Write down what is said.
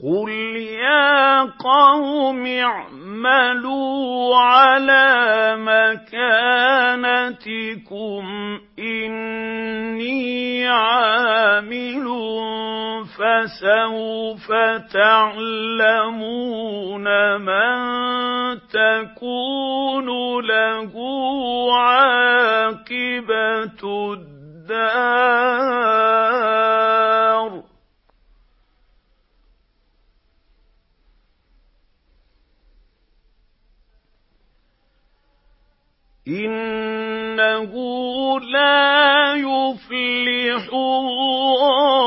قُلْ يَا قَوْمِ اعْمَلُوا عَلَىٰ مَكَانَتِكُمْ إِنِّي عَامِلٌ ۖ فَسَوْفَ تَعْلَمُونَ مَن تَكُونُ لَهُ عَاقِبَةُ الدَّارِ ۗ إِنَّهُ لَا يُفْلِحُ الظَّالِمُونَ.